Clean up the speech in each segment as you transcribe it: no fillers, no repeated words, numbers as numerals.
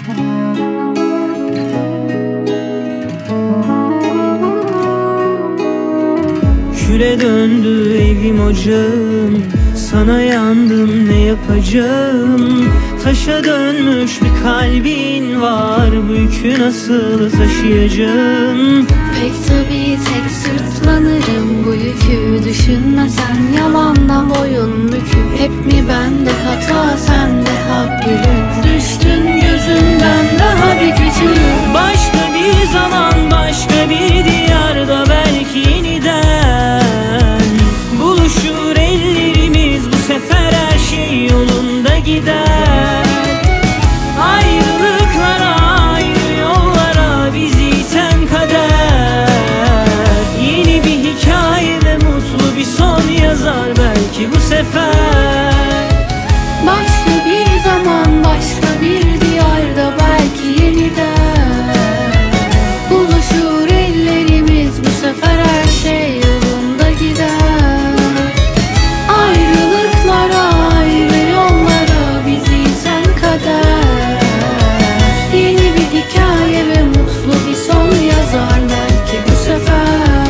Küle döndü evim ocağım, sana yandım ne yapacağım? Taşa dönmüş bir kalbin var, bu yükü nasıl taşıyacağım? Pek tabii tek sırtlanırım bu yükü, düşünmesen yalandan boyun büküp. Hep mi bende hata sende hak gülüm, düştün gözümden daha bir küçük. Başka bir zaman başka bir diyarda belki yeniden buluşur ellerimiz, bu sefer her şey yolunda gider. Ayrılıklara ayrı yollara bizi iten kader, yeni bir hikaye ve mutlu bir son yazar belki bu sefer. Başka bir zaman başka bir diyarda belki yeniden buluşur ellerimiz, bu sefer her şey yolunda gider. Ayrılıklara ayrı yollara bizi iten kader, yeni bir hikaye ve mutlu bir son yazar belki bu sefer.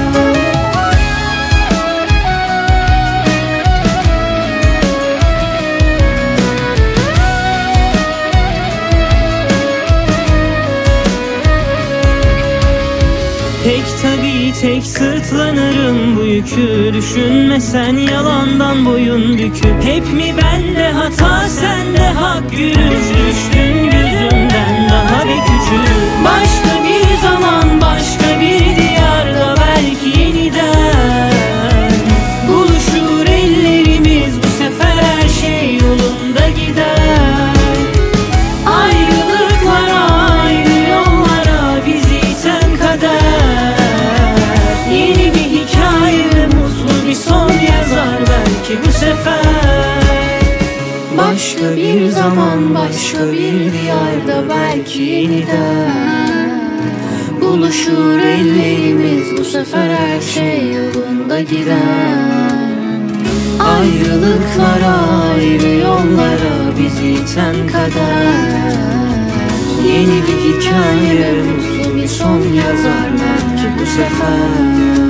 Tek tabii tek sırtlanırım bu yükü, düşünmesen yalandan boyun büküp. Hep mi bende hata sende hak gülüm, düştün gözümden daha bir küçük. Başka bir zaman başka bir diyarda belki yeniden buluşur ellerimiz, bu sefer her şey yolunda gider. Ayrılıklara ayrı yollara bizi iten kader, yeni bir hikaye ve mutlu bir son yazar belki bu sefer. Başka bir zaman başka bir diyarda belki yeniden buluşur ellerimiz, bu sefer her şey yolunda gider. Ayrılıklara ayrı yollara bizi iten kader, yeni bir hikaye ve mutlu bir son yazar belki bu sefer.